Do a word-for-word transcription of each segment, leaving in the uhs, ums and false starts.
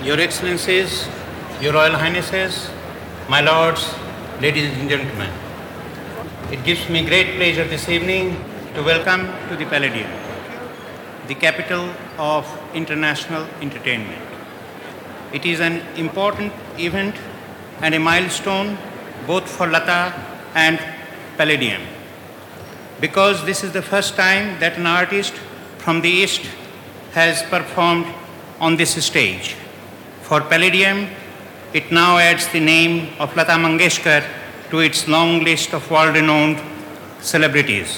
Your Excellencies, Your Royal Highnesses, my lords, ladies and gentlemen. It gives me great pleasure this evening to welcome to the Palladium, the capital of international entertainment. It is an important event and a milestone both for Lata and Palladium, because this is the first time that an artist from the East has performed on this stage. For Palladium, it now adds the name of Lata Mangeshkar to its long list of world-renowned celebrities.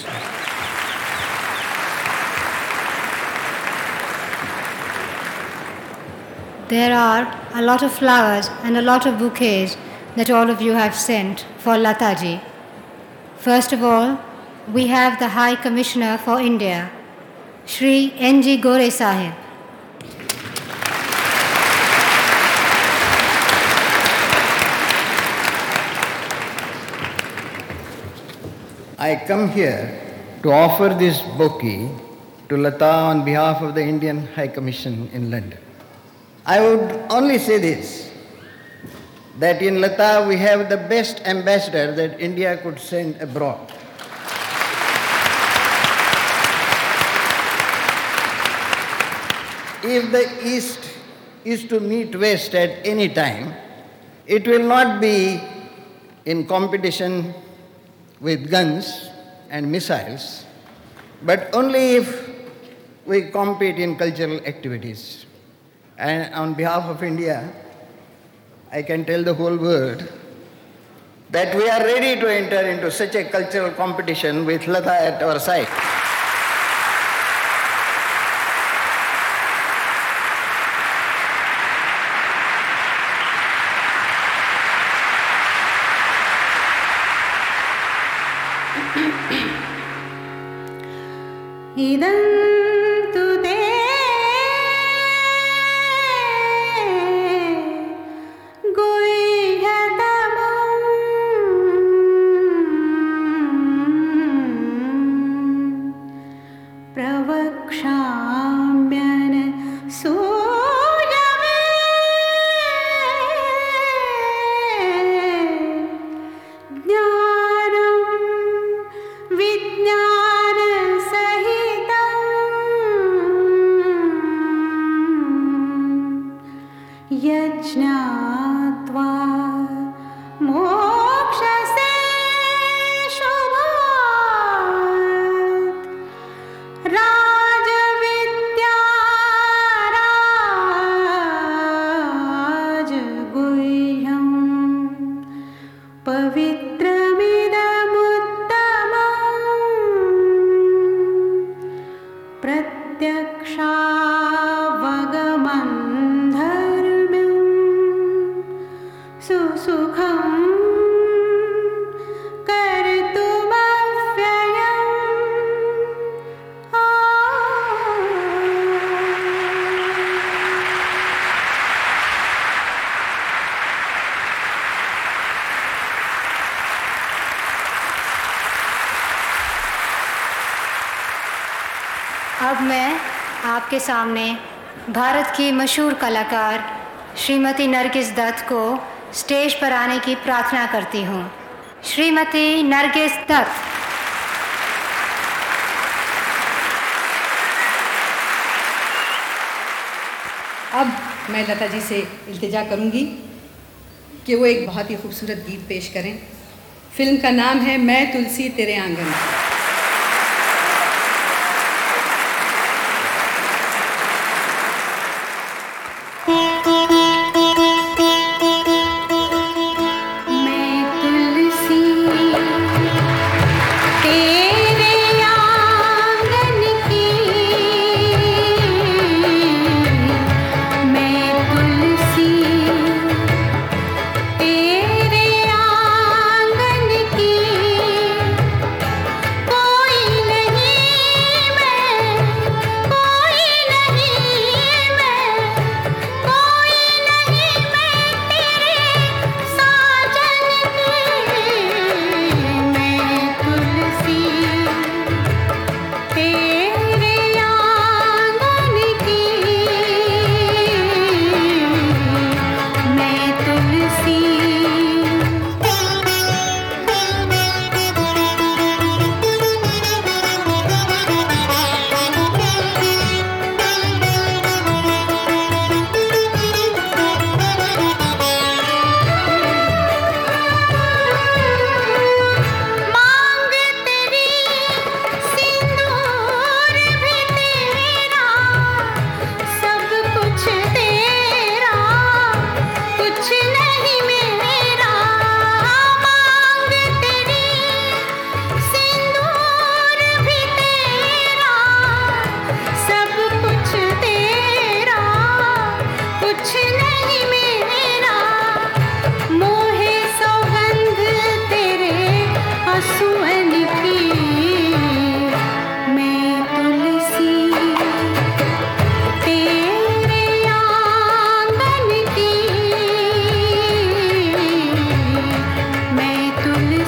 There are a lot of flowers and a lot of bouquets that all of you have sent for Lataji. First of all, we have the High Commissioner for India, Shri N G Gore Sahib. I come here to offer this bouquet to Lata on behalf of the Indian High Commission in London. I would only say this, that in Lata we have the best ambassador that India could send abroad. If the East is to meet West at any time, it will not be in competition with guns and missiles, but only if we compete in cultural activities. And on behalf of India, I can tell the whole world that we are ready to enter into such a cultural competition with Lata at our side. Idantu te guhyatamam pravakshamyan sujave jnanam vijnanam यज्ञात्वा मोक्षसे शुभात् राजविद्या राजगुह्यं पवित्रमिदमुत्तमम् प्रत्यक्षावगमन् सुखं कर्तुमव्ययम् अब मैं आपके सामने भारत की मशहूर कलाकार श्रीमती नरगिस दत्त को स्टेज पर आने की प्रार्थना करती हूँ। श्रीमती नरगिस दत्त। अब मैं लता जी से इल्तिजा करूँगी कि वो एक बहुत ही खूबसूरत गीत पेश करें। फिल्म का नाम है मैं तुलसी तेरे आंगन। तेरे आंगन की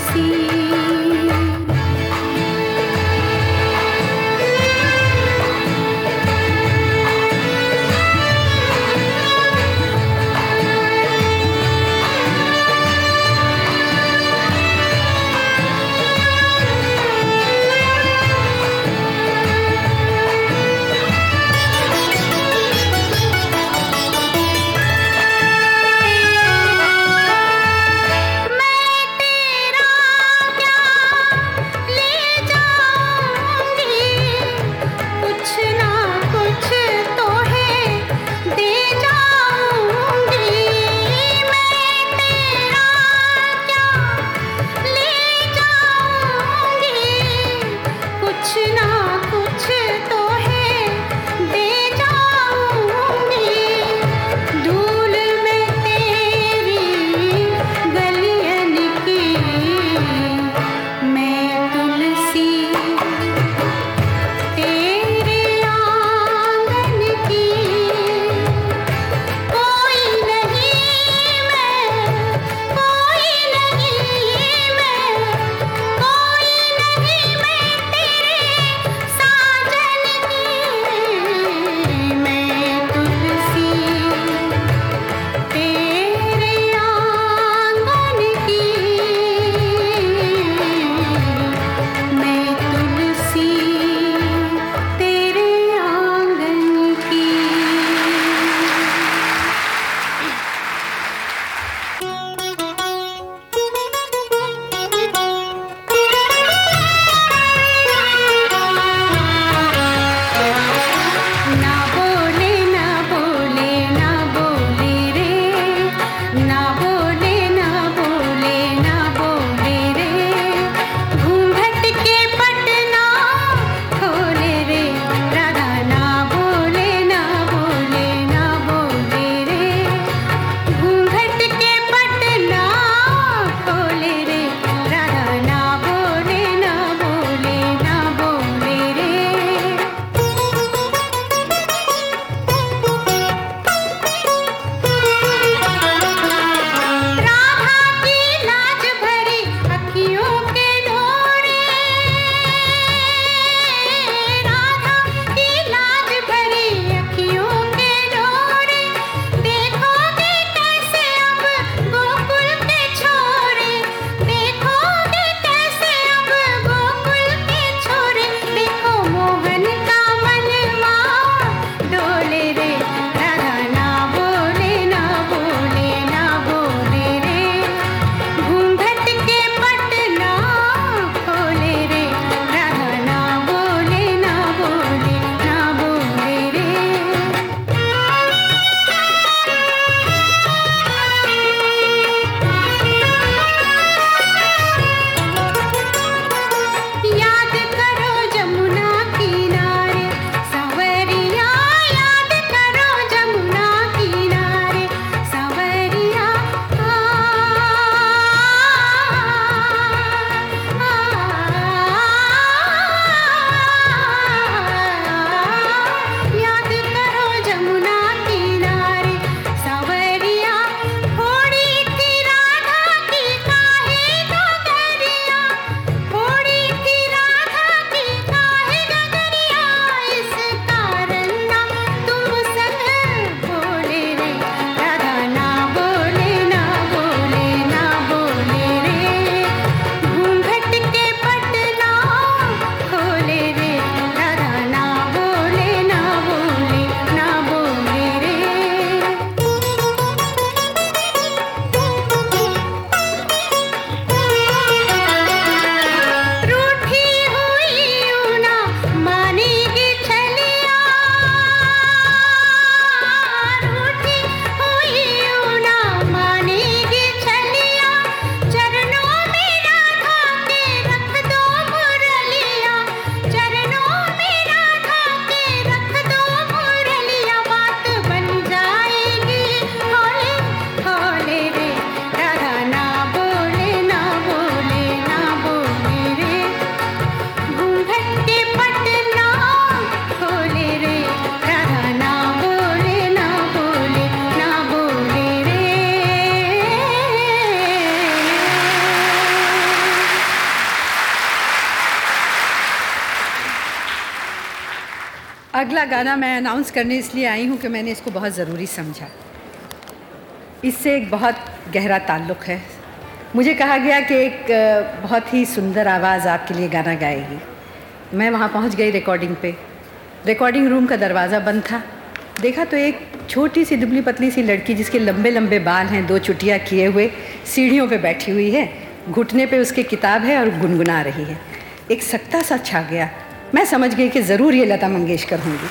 मैं तेरा अगला गाना मैं अनाउंस करने इसलिए आई हूँ कि मैंने इसको बहुत ज़रूरी समझा। इससे एक बहुत गहरा ताल्लुक़ है। मुझे कहा गया कि एक बहुत ही सुंदर आवाज़ आपके लिए गाना गाएगी। मैं वहाँ पहुँच गई रिकॉर्डिंग पे। रिकॉर्डिंग रूम का दरवाज़ा बंद था। देखा तो एक छोटी सी दुबली पतली सी लड़की जिसके लंबे लंबे बाल हैं, दो चुटियाँ किए हुए, सीढ़ियों पे बैठी हुई है। घुटने पे उसकी किताब है और गुनगुना रही है। एक सख्ता सा छा गया। मैं समझ गई कि ज़रूर ये लता मंगेशकर होंगी।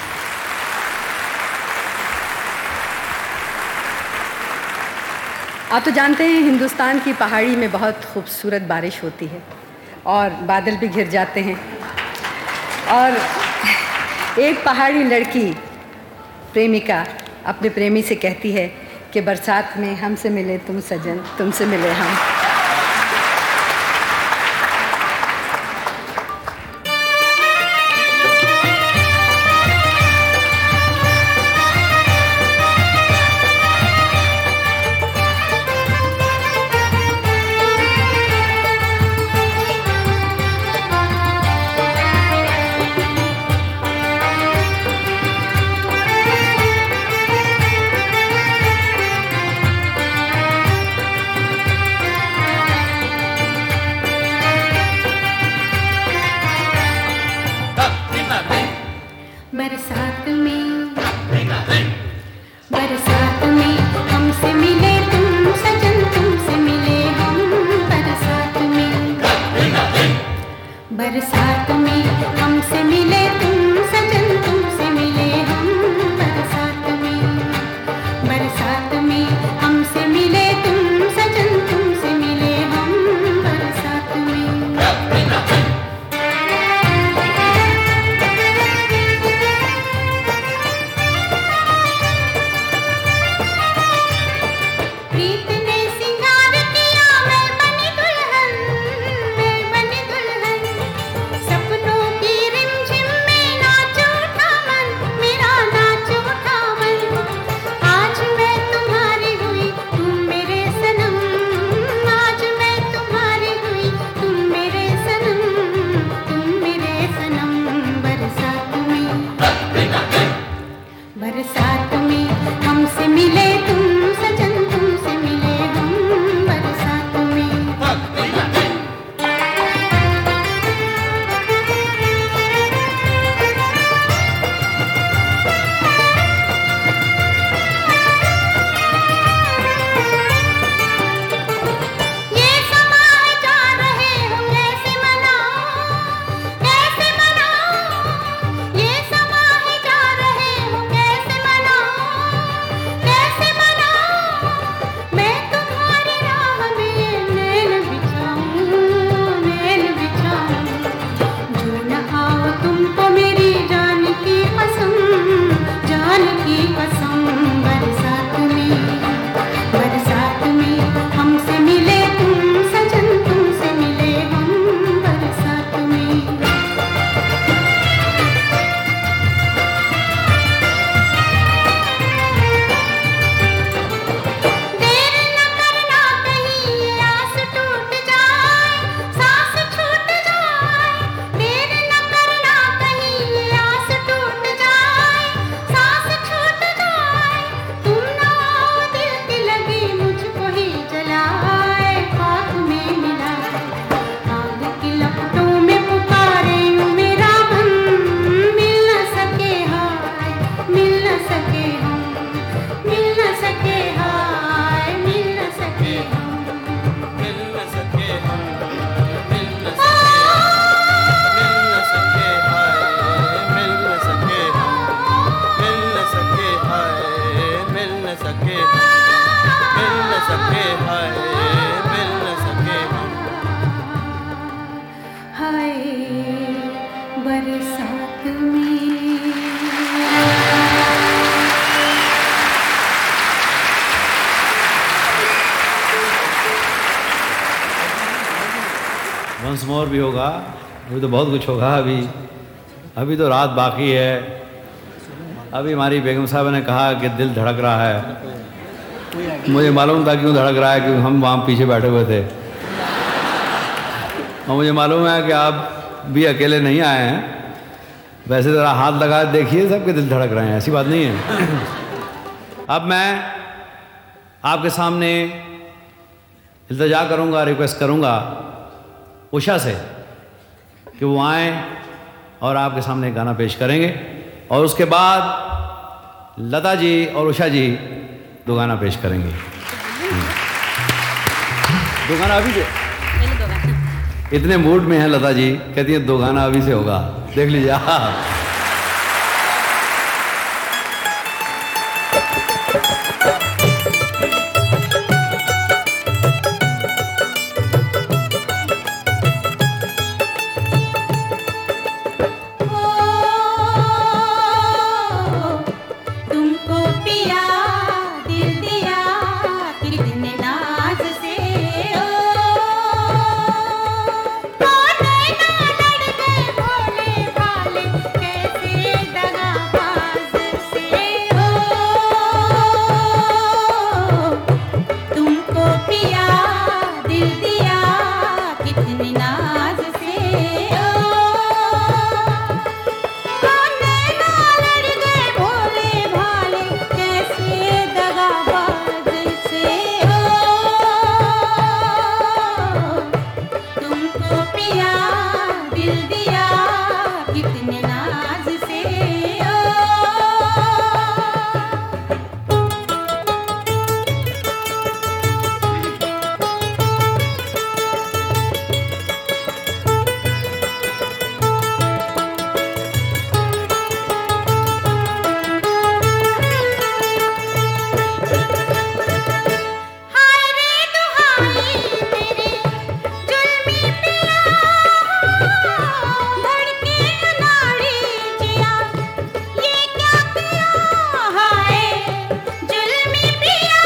आप तो जानते हैं हिंदुस्तान की पहाड़ी में बहुत खूबसूरत बारिश होती है और बादल भी घिर जाते हैं। और एक पहाड़ी लड़की प्रेमिका अपने प्रेमी से कहती है कि बरसात में हमसे मिले तुम सजन, तुमसे मिले हम। बरसात में बरसात में हमसे मिले तुम सजन, तुमसे मिले हम। बरसात में बरसात में हमसे मिले तुम सजन, तुमसे मिले हम। बरसात में बरसात में हमसे मिले तुम सजन, तुमसे मिले हम। बरसात में बरसात में हमसे मिले तुम सजन, तुमसे मिले हम। बरसात में ये समा है जा रहे हम ऐसे मनाओ, ऐसे मनाओ। ये समा है जा रहे हम ऐसे मनाओ, ऐसे मनाओ। मैं तुम्हारी राह में नैन बिछाऊं, नैन बिछाऊं। जो न आओ तुमको मेरी जान की कसम, जान की कसम। बरसात में बरसात में हमसे मिले तुम सजन, तुमसे मिले हम। बरसात में देर न करना कहीं ये आस टूट जाए, सांस छूट जाए। देर न करना कहीं ये आस टूट जाए, सांस छूट जाए। तुम ना आओ दिल की लगी मुझको ही जलाए, खाक में मिलाए। आग की लपटों में पुकारे यूं मेरा मन, मिल न सके हाय, मिल न सके हम। मिल न सके हाय, मिल न सके हम। मिल न सके हम, मिल न सके मिल न सके हाय, मिल न सके हम। मिल न सके हाय, मिल न सके मिल न सके हाय, मिल न सके हम। हाय बरसात में वंस मोर भी होगा। अभी तो बहुत कुछ होगा। अभी अभी तो रात बाकी है। अभी हमारी बेगम साहब ने कहा कि दिल धड़क रहा है। मुझे मालूम था क्यों धड़क रहा है, क्योंकि हम वहाँ पीछे बैठे हुए थे और मुझे मालूम है कि आप भी अकेले नहीं आए हैं। वैसे ज़रा हाथ लगा देखिए, सबके दिल धड़क रहे हैं, ऐसी बात नहीं है। अब मैं आपके सामने इल्तिजा करूंगा, रिक्वेस्ट करूंगा उषा से कि वो आएँ और आपके सामने गाना पेश करेंगे, और उसके बाद लता जी और उषा जी दो गाना पेश करेंगे। दो गाना अभी से इतने मूड में है लता जी, कहती हैं दो गाना अभी से होगा, देख लीजिए आप। तुमको पिया दिल दिया कितने नाज से ओ नैना लड़ गए भोले भाले कैसे दगाबाज से ओ तुमको पिया दिल दिया कितने नाज से ओ नैना लड़ गए भोले भाले कैसे दगाबाज से ओ तुमको पिया दिल दिया कितने नाज से ओ हाय रे दुहाई तेरे जुल्मी पिया धड़के अनाड़ी जिया ये क्या किया हाय जुल्मी पिया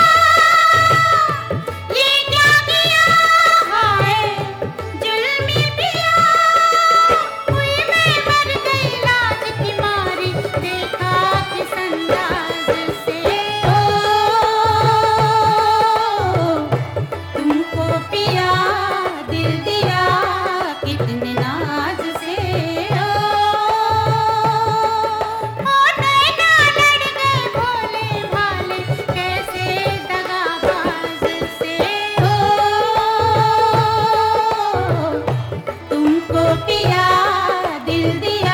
ये क्या किया हाय जुल्मी पिया हुई मैं मर गई लाज की मारी देखा किस अंदाज से ओ तुमको पिया दिल दिया कितने नाज से ओ नैना लड़ गए भोले भाले कैसे दगाबाज से ओ तुमको पिया दिल दिया